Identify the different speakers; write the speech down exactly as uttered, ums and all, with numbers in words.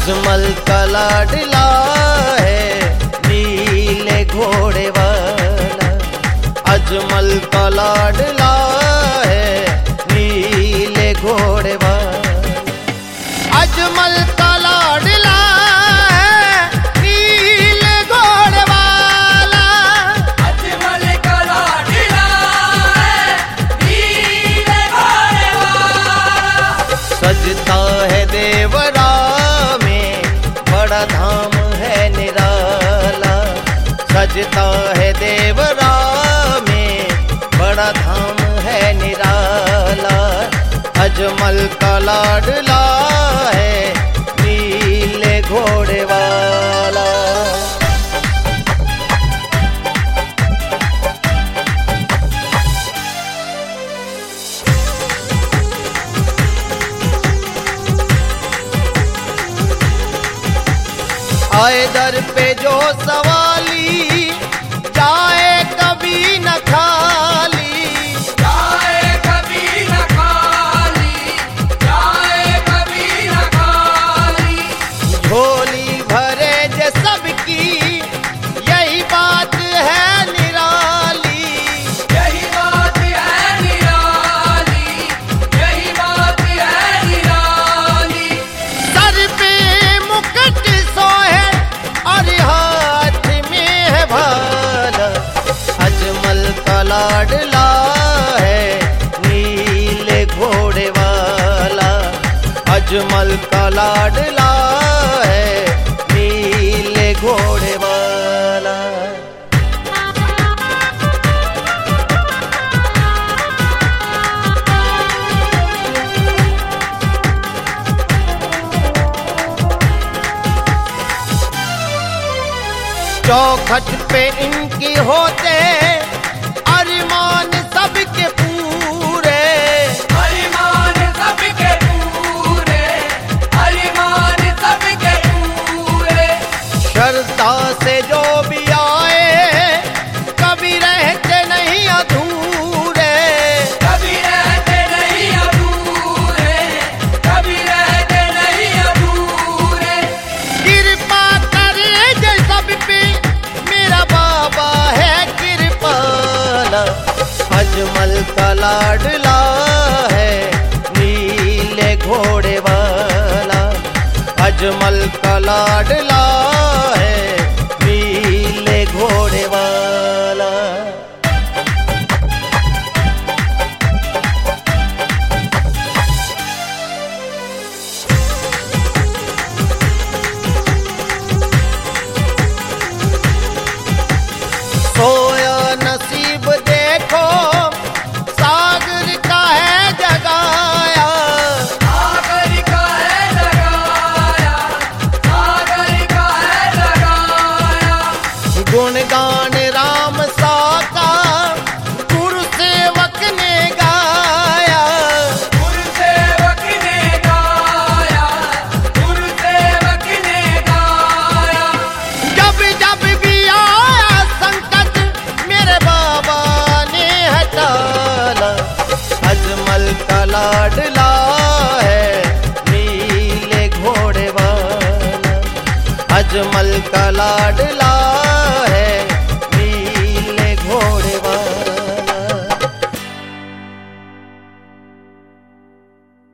Speaker 1: अजमल का लाडला है नीले घोड़े वाला, अजमल का लाडला है नीले घोड़े वाला, अजमल का लाडला है नीले घोड़े वाला,
Speaker 2: अजमल का लाडला है नीले घोड़े वाला।
Speaker 1: सजता है देवरा में बड़ा धाम है निराला, सजता है देवरा में बड़ा धाम है निराला, अजमल का लाडला है नीले घोड़े वाला। आए दर पे जो सवाली जाए कभी न खाली,
Speaker 2: जाए कभी न खाली, जाए कभी न खाली।
Speaker 1: झोली भरे जे सबकी यही बात है निराली,
Speaker 2: यही बात है निराली, यही बात है निराली।
Speaker 1: सर पे मुकुट सोहे और हाथ में है भाला, अजमल का लाडला है नीले घोड़े वाला, अजमल का लाडला है नीले घोड़े वाला। चौखट पे इनकी होते अरमान सबके पूरे,
Speaker 2: अरमान सबके पूरे, अरमान सबके पूरे।
Speaker 1: श्रद्धा से जो भी आए कभी रहते नहीं अधूरे,
Speaker 2: कभी रहते नहीं अधूरे, कभी रहते नहीं अधूरे।
Speaker 1: कृपा करे जे सब पे मेरा बाबा है कृपाला, अजमल का लाडला है नीले घोड़े वाला, अजमल का लाडला है नीले घोड़े वाला। सोया नसीब देखो सागर का है जगाया,
Speaker 2: सागर का है जगाया, सागर का है जगाया।
Speaker 1: गुणगान राम सा का गुरु सेवक ने गाया,
Speaker 2: गुरु सेवक ने गाया, गुरु सेवक ने गाया।
Speaker 1: जब जब भी आया संकट मेरे बाबा ने हटाला, अजमल का लाडला है नीले घोड़े वाला, अजमल का लाडला